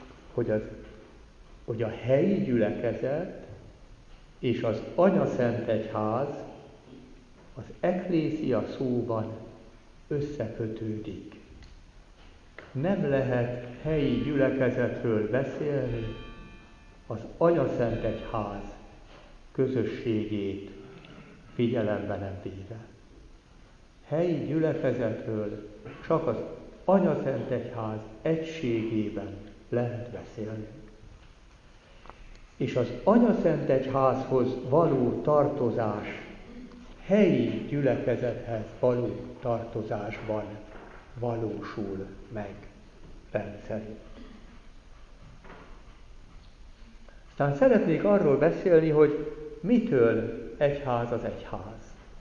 hogy a helyi gyülekezet és az anyaszent egyház az eklészia szóban összekötődik. Nem lehet helyi gyülekezetről beszélni az anyaszent egyház közösségét figyelembe nem véve. Helyi gyülekezetről csak az anyaszent egyház egységében lehet beszélni. És az anyaszent egyházhoz való tartozás helyi gyülekezethez való tartozásban valósul meg rendszerint. Aztán szeretnék arról beszélni, hogy mitől egyház az egyház.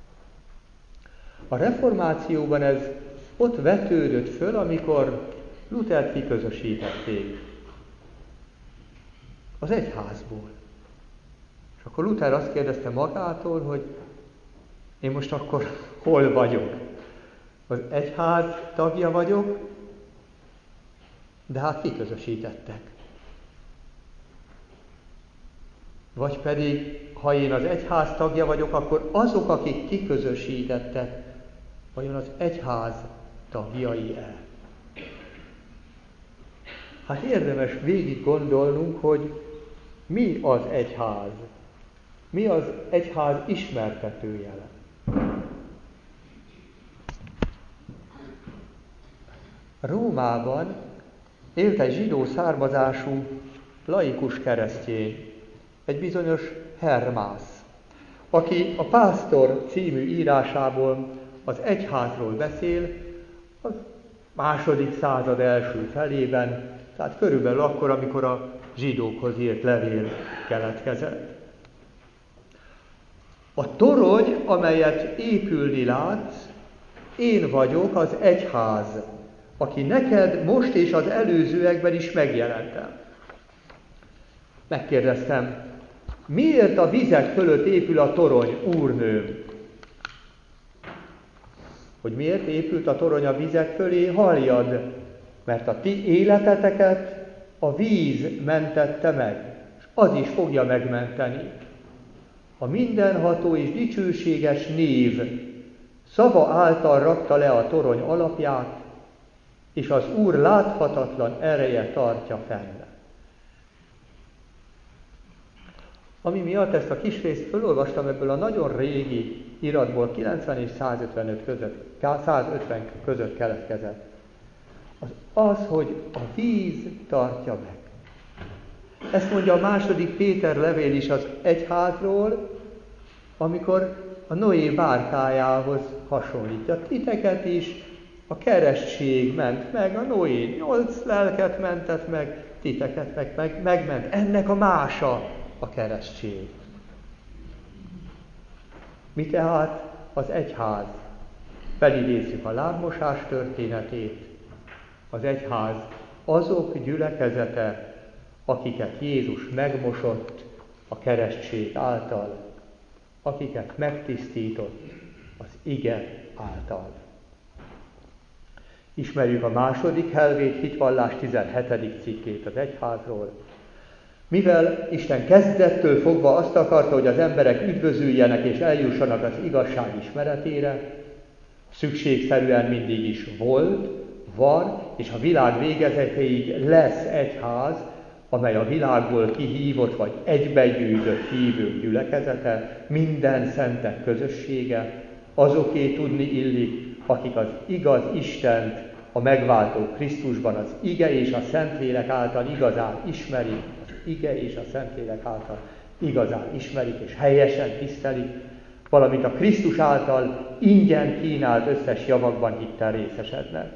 A reformációban ez ott vetődött föl, amikor Luthert kiközösítették az egyházból. És akkor Luther azt kérdezte magától, hogy én most akkor hol vagyok? Az egyház tagja vagyok, de hát kiközösítettek. Vagy pedig, ha én az egyház tagja vagyok, akkor azok, akik kiközösítettek, vajon az egyház tagjai-e? Hát érdemes végig gondolnunk, hogy mi az egyház? Mi az egyház ismertetőjele? Rómában élt egy zsidó származású laikus keresztény, egy bizonyos Hermász, aki a Pásztor című írásából az egyházról beszél a második század első felében, tehát körülbelül akkor, amikor a zsidókhoz írt levél keletkezett. A torony, amelyet épülni látsz, én vagyok az egyház, aki neked most és az előzőekben is megjelentem. Megkérdeztem, miért a vizek fölött épül a torony, úrnőm? Hogy miért épült a torony a vizek fölé, halljad, mert a ti életeteket a víz mentette meg, és az is fogja megmenteni. A mindenható és dicsőséges név szava által rakta le a torony alapját, és az Úr láthatatlan ereje tartja fenn. Ami miatt ezt a kis részt felolvastam ebből a nagyon régi iratból, 90 és 150 között keletkezett. Az, hogy a víz tartja meg. Ezt mondja a második Péter levél is az egyházról, amikor a Noé bárkájához hasonlítja. Titeket is a keresztség ment meg, a Noé 8 lelket mentett meg, titeket megment. Ennek a mása a keresztség. Mi tehát az egyház? Felidézzük a lábmosás történetét. Az egyház azok gyülekezete, akiket Jézus megmosott a keresztség által, akiket megtisztított az ige által. Ismerjük a második Helvét hitvallás 17. cikkét az egyházról. Mivel Isten kezdettől fogva azt akarta, hogy az emberek üdvözüljenek és eljussanak az igazság ismeretére, szükségszerűen mindig is volt, van, és a világ végezetéig lesz egyház, amely a világból kihívott vagy egybegyűjtött hívők gyülekezete, minden szentek közössége, azoké tudni illik, akik az igaz Istent, a megváltó Krisztusban az ige és a Szentlélek által igazán ismerik, az ige és a Szentlélek által igazán ismerik és helyesen tisztelik, valamint a Krisztus által ingyen kínált összes javakban hittel részesednek.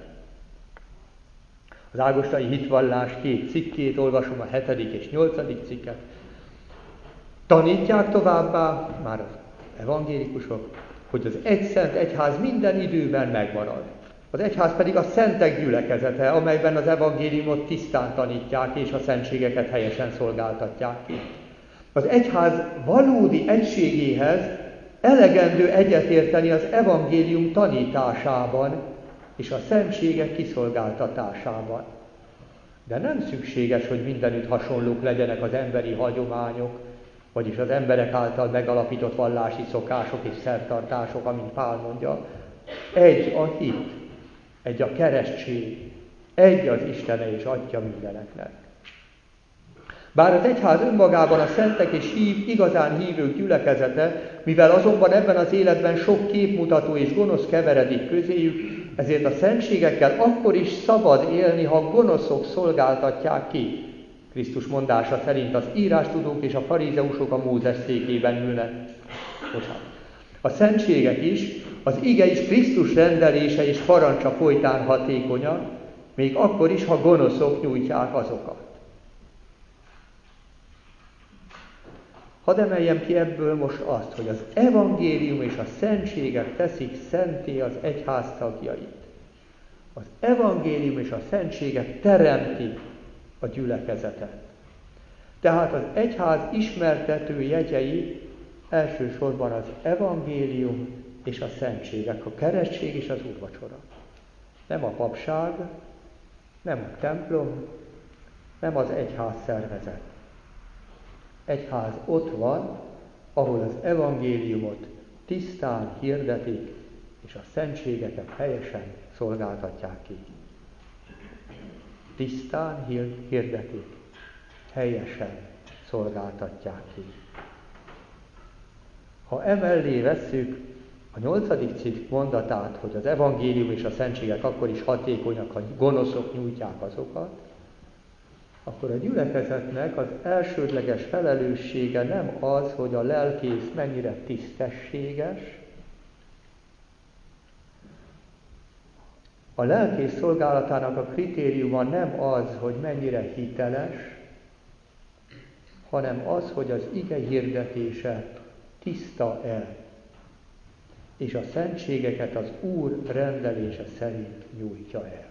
Az ágostai hitvallás 2 cikkét olvasom, a 7. és 8. cikket. Tanítják továbbá, már az evangélikusok, hogy az egyszent egyház minden időben megmarad. Az egyház pedig a szentek gyülekezete, amelyben az evangéliumot tisztán tanítják és a szentségeket helyesen szolgáltatják ki. Az egyház valódi egységéhez elegendő egyetérteni az evangélium tanításában és a szentségek kiszolgáltatásában. De nem szükséges, hogy mindenütt hasonlók legyenek az emberi hagyományok, vagyis az emberek által megalapított vallási szokások és szertartások, amint Pál mondja. Egy a hit, egy a keresztség, egy az Istene és Atya mindeneknek. Bár az egyház önmagában a szentek és igazán hívők gyülekezete, mivel azonban ebben az életben sok képmutató és gonosz keveredik közéjük, ezért a szentségekkel akkor is szabad élni, ha gonoszok szolgáltatják ki. Krisztus mondása szerint az írástudók és a farizeusok a Mózes székében ülnek. A szentségek is, az ige is Krisztus rendelése és parancsa folytán hatékonyak, még akkor is, ha gonoszok nyújtják azokat. Hadd emeljem ki ebből most azt, hogy az evangélium és a szentségek teszik szenté az egyház tagjait. Az evangélium és a szentségek teremtik a gyülekezetet. Tehát az egyház ismertető jegyei elsősorban az evangélium és a szentségek, a keresztség és az úrvacsora. Nem a papság, nem a templom, nem az egyház szervezet. Egyház ott van, ahol az evangéliumot tisztán hirdetik, és a szentségeket helyesen szolgáltatják ki. Tisztán hirdetik, helyesen szolgáltatják ki. Ha emellé vesszük a 8. cikk mondatát, hogy az evangélium és a szentségek akkor is hatékonyak, ha gonoszok nyújtják azokat, akkor a gyülekezetnek az elsődleges felelőssége nem az, hogy a lelkész mennyire tisztességes. A lelkész szolgálatának a kritériuma nem az, hogy mennyire hiteles, hanem az, hogy az ige hirdetése tiszta-e, és a szentségeket az Úr rendelése szerint nyújtja-e.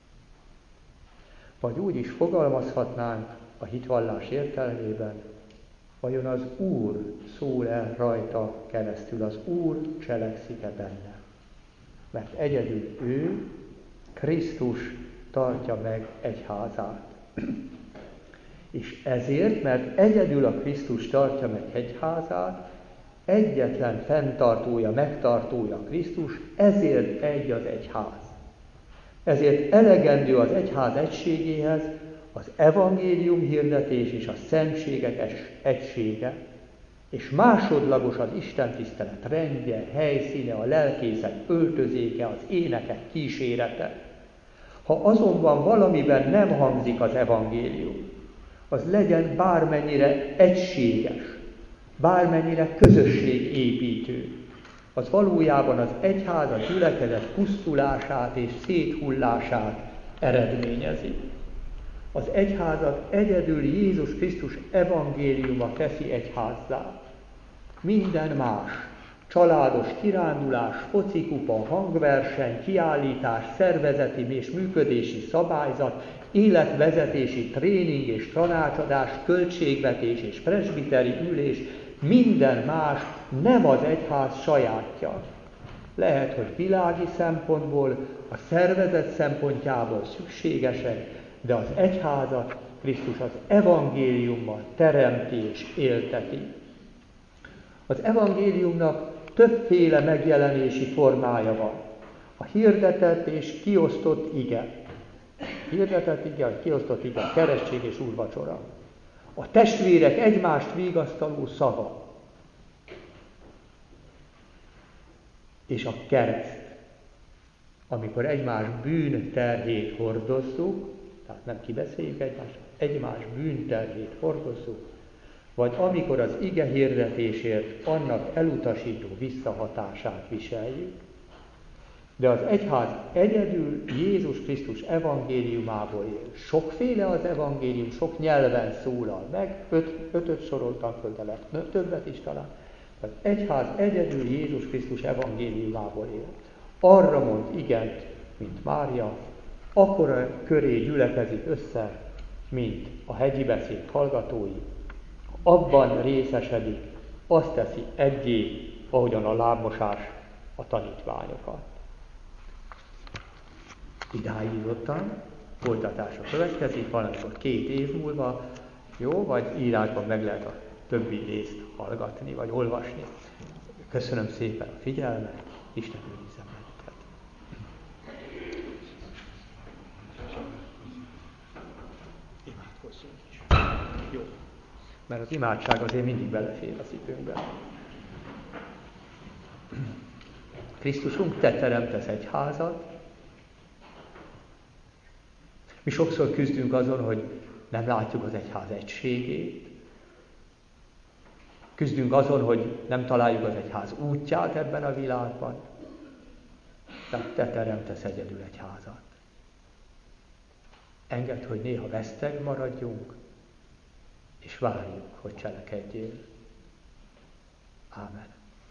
Vagy úgy is fogalmazhatnánk a hitvallás értelmében, vajon az Úr szól-e rajta keresztül, az Úr cselekszik-e benne. Mert egyedül ő, Krisztus tartja meg egyházát. És ezért, mert egyedül a Krisztus tartja meg egyházát, egyetlen fenntartója, megtartója Krisztus, ezért egy az egyház. Ezért elegendő az egyház egységéhez az evangélium hirdetés és a szentségek egysége, és másodlagos az istentisztelet rendje, helyszíne, a lelkészek öltözéke, az énekek kísérete. Ha azonban valamiben nem hangzik az evangélium, az legyen bármennyire egységes, bármennyire közösségépítő, az valójában az egyház, a gyülekezet pusztulását és széthullását eredményezi. Az egyházat egyedül Jézus Krisztus evangéliuma teszi egyházzá. Minden más, családos kirándulás, focikupa, hangverseny, kiállítás, szervezeti és működési szabályzat, életvezetési tréning és tanácsadás, költségvetés és presbiteri ülés, minden más nem az egyház sajátja. Lehet, hogy világi szempontból, a szervezet szempontjából szükségesek, de az egyházat Krisztus az evangéliummal teremti és élteti. Az evangéliumnak többféle megjelenési formája van. A hirdetett és kiosztott ige. Hirdetett ige, kiosztott ige, keresztség és úrvacsora. A testvérek egymást vigasztaló szava. És a kereszt, amikor egymás bűnterhét hordozzuk, tehát nem kibeszéljük egymást, egymás bűnterhét hordozzuk, vagy amikor az ige hirdetésért annak elutasító visszahatását viseljük. De az egyház egyedül Jézus Krisztus evangéliumából él. Sokféle az evangélium, sok nyelven szólal meg, ötöt soroltam föl, de lehet többet is talán. Az egyház egyedül Jézus Krisztus evangéliumából él. Arra mond igent, mint Mária, akkora köré gyülekezik össze, mint a hegyi beszéd hallgatói. Abban részesedik, azt teszi egyé, ahogyan a lábmosás a tanítványokat. Idáig jutottam, folytatása következik, valamikor 2 év múlva, jó, vagy írásban meg lehet a többi részt hallgatni, vagy olvasni. Köszönöm szépen a figyelmet, Isten őrizzen bennünket. Imádkozzunk is. Jó. Mert az imádság azért mindig belefér az időnkbe. Krisztusunk, te teremtesz egy házat. Mi sokszor küzdünk azon, hogy nem látjuk az egyház egységét. Küzdünk azon, hogy nem találjuk az egyház útját ebben a világban. Tehát te teremtesz egyedül egy házat. Engedd, hogy néha veszteg maradjunk, és várjuk, hogy cselekedjél. Ámen.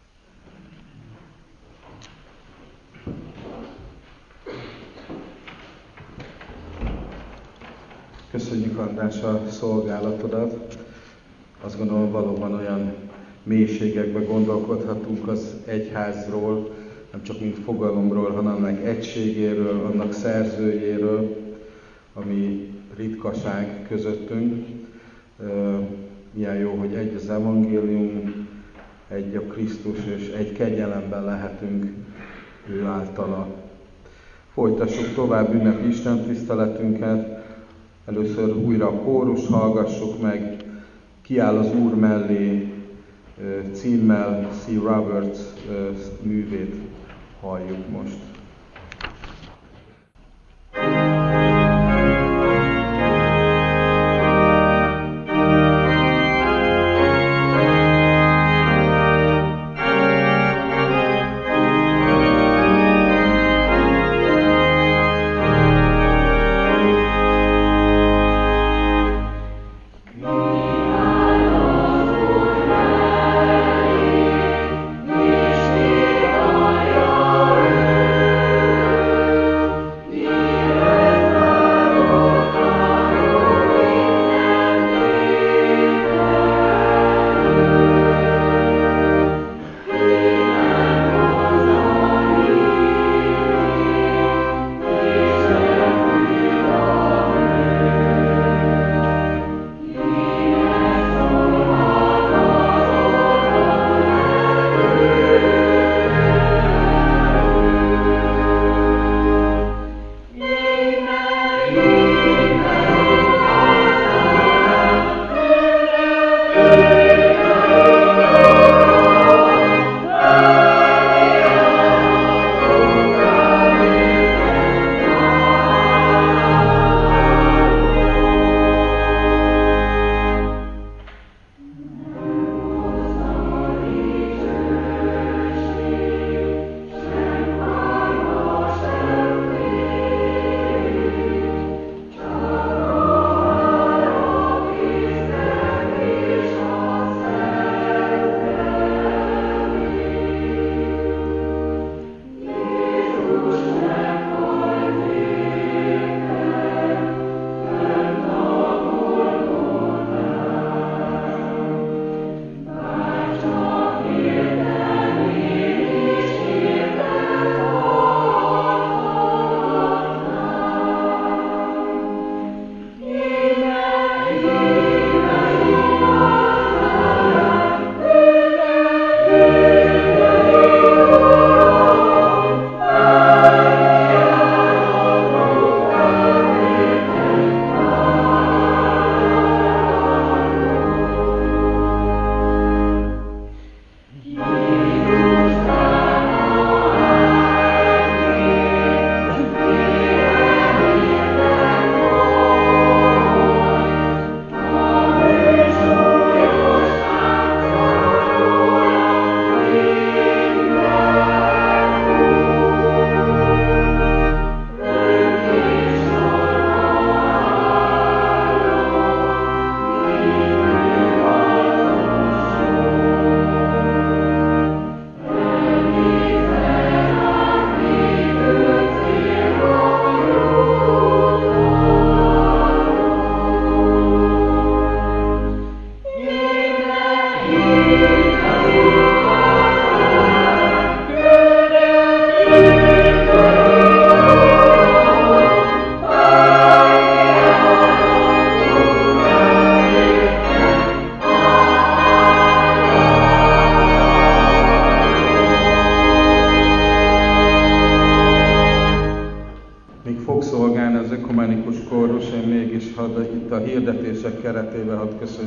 Köszönjük, András, a szolgálatodat. Azt gondolom, valóban olyan mélységekbe gondolkodhatunk az egyházról, nem csak mint fogalomról, hanem annak egységéről, annak szerzőjéről, ami ritkaság közöttünk. Milyen jó, hogy egy az evangélium, egy a Krisztus, és egy kegyelemben lehetünk ő általa. Folytassuk tovább ünnepi istentiszteletünket. Először újra a kórus hallgassuk meg, Kiáll az Úr mellé címmel C. Roberts művét halljuk most.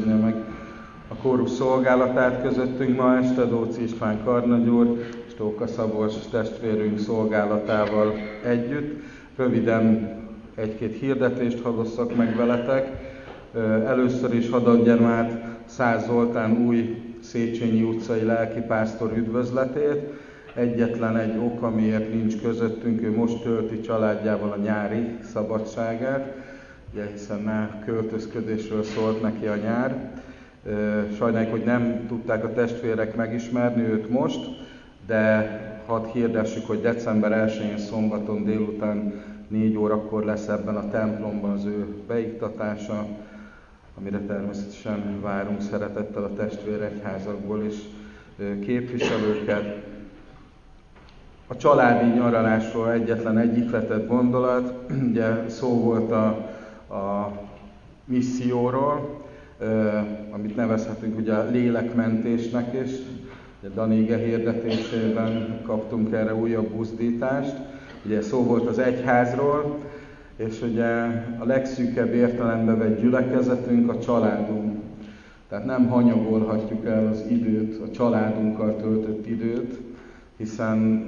köszönje meg a kórus szolgálatát közöttünk ma este, Dóczi István karnagy úr és Tóka Szabolcs testvérünk szolgálatával együtt. Röviden egy-két hirdetést hadosszak meg veletek. Először is hadd adjam át Szász Zoltán új Széchenyi utcai lelkipásztor üdvözletét. Egyetlen egy ok, amiért nincs közöttünk, ő most tölti családjával a nyári szabadságát, ugye, hiszen a költözködésről szólt neki a nyár. Sajnáljuk, hogy nem tudták a testvérek megismerni őt most, de hadd hirdessük, hogy december 1-én szombaton délután 4 órakor lesz ebben a templomban az ő beiktatása, amire természetesen várunk szeretettel a testvéregyházakból is képviselőket. A családi nyaralásról egyetlen egy ihletett gondolat, ugye szó volt a misszióról, amit nevezhetünk ugye a lélekmentésnek is. Ugye Dani ige hirdetésében kaptunk erre újabb buzdítást. Ugye szó volt az egyházról, és ugye a legszűkebb értelembe vett gyülekezetünk a családunk. Tehát nem hanyagolhatjuk el az időt, a családunkkal töltött időt, hiszen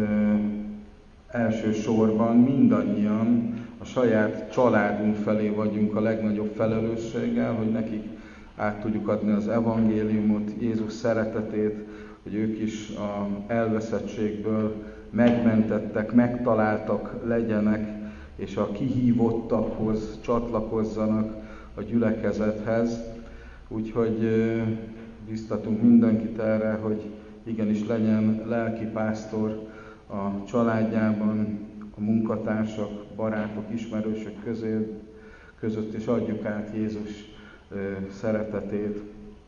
elsősorban mindannyian a saját családunk felé vagyunk a legnagyobb felelősséggel, hogy nekik át tudjuk adni az evangéliumot, Jézus szeretetét, hogy ők is az elveszettségből megmentettek, megtaláltak legyenek, és a kihívottakhoz csatlakozzanak a gyülekezethez. Úgyhogy biztatunk mindenkit erre, hogy igenis legyen lelkipásztor a családjában, a munkatársak, barátok, ismerősök között, és adjuk át Jézus szeretetét.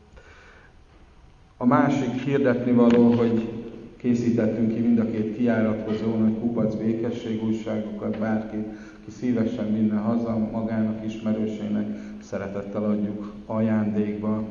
A másik hirdetnivaló, hogy készítettünk ki mind a két kijárathoz jó nagy kupac békességújságokat, bárki, ki szívesen vinne haza magának, ismerősének, szeretettel adjuk ajándékba.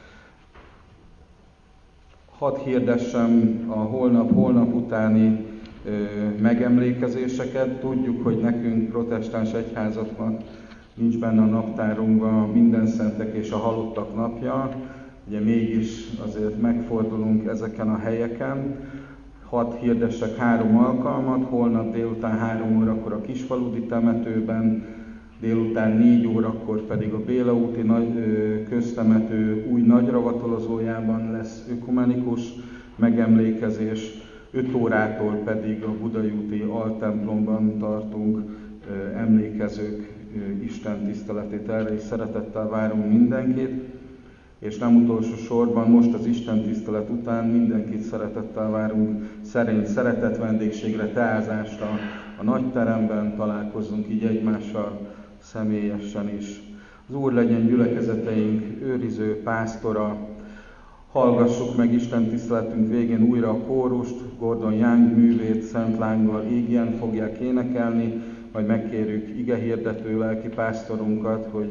Hadd hirdessem a holnap utáni megemlékezéseket. Tudjuk, hogy nekünk, protestáns egyházaknak nincs benne a naptárunkban minden szentek és a halottak napja. Ugye mégis azért megfordulunk ezeken a helyeken. Hadd hirdessek 3 alkalmat, holnap délután 3 órakor a Kisfaludi temetőben, délután 4 órakor pedig a Béla úti köztemető új nagyravatolozójában lesz ökumenikus megemlékezés, 5 órától pedig a Budai úti altemplomban tartunk emlékezők Isten tiszteletét, erre is szeretettel várunk mindenkit. És nem utolsó sorban, most az Isten tisztelet után mindenkit szeretettel várunk szerény szeretett vendégségre, teázásra a nagyteremben, találkozunk így egymással személyesen is. Az Úr legyen gyülekezeteink őriző pásztora. Hallgassuk meg Isten tiszteletünk végén újra a kórust, Gordon Young művét Szent Lánggal égien fogják énekelni, majd megkérjük igehirdető lelkipásztorunkat, hogy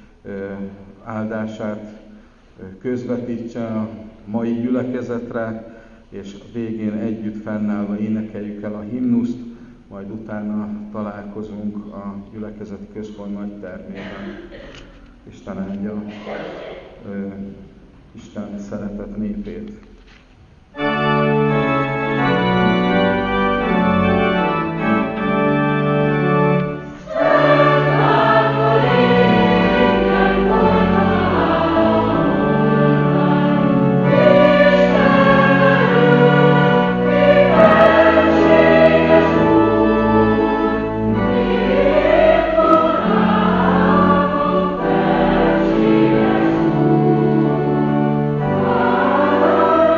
áldását közvetítse a mai gyülekezetre, és a végén együtt fennállva énekeljük el a himnuszt, majd utána találkozunk a gyülekezeti központ nagy termében. Isten áldja Isten szeretett népét. Oh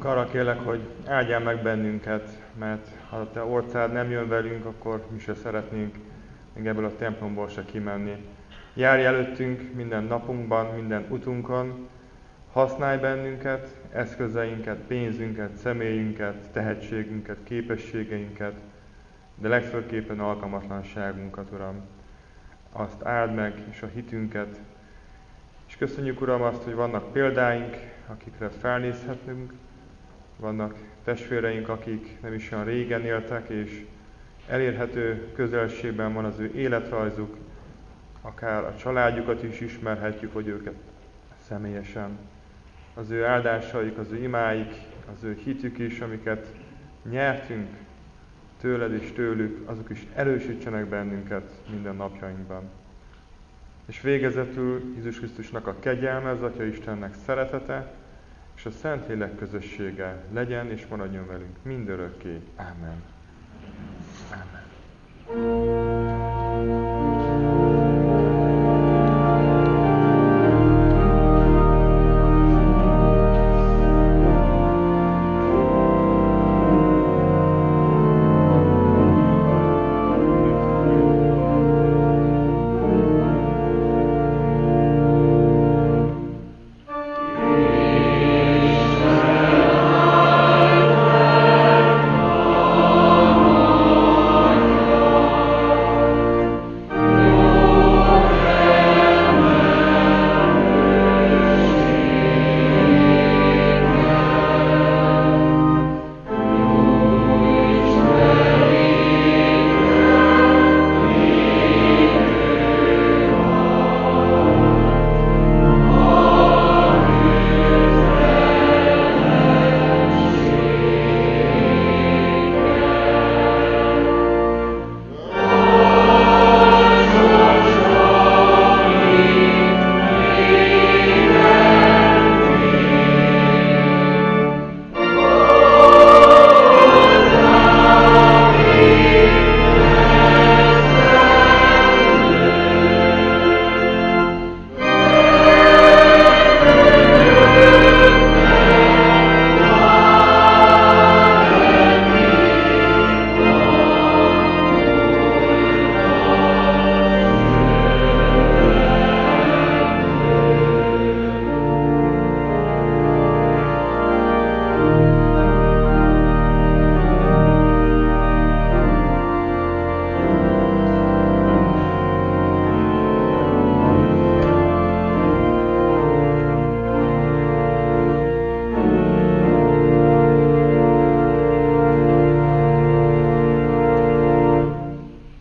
arra kérlek, hogy áldjál meg bennünket, mert ha a Te orcád nem jön velünk, akkor mi se szeretnénk még ebből a templomból se kimenni. Járj előttünk minden napunkban, minden utunkon, használj bennünket, eszközeinket, pénzünket, személyünket, tehetségünket, képességeinket, de legfőképpen alkalmatlanságunkat, Uram. Azt áld meg, és a hitünket. És köszönjük, Uram, azt, hogy vannak példáink, akikre felnézhetünk, vannak testvéreink, akik nem is olyan régen éltek, és elérhető közelségben van az ő életrajzuk, akár a családjukat is ismerhetjük, hogy őket személyesen. Az ő áldásaik, az ő imáik, az ő hitük is, amiket nyertünk tőled és tőlük, azok is erősítsenek bennünket minden napjainkban. És végezetül Jézus Krisztusnak a kegyelme, az Atya Istennek szeretete, és a Szentlélek közössége legyen és maradjon velünk mindörökké. Ámen. Ámen.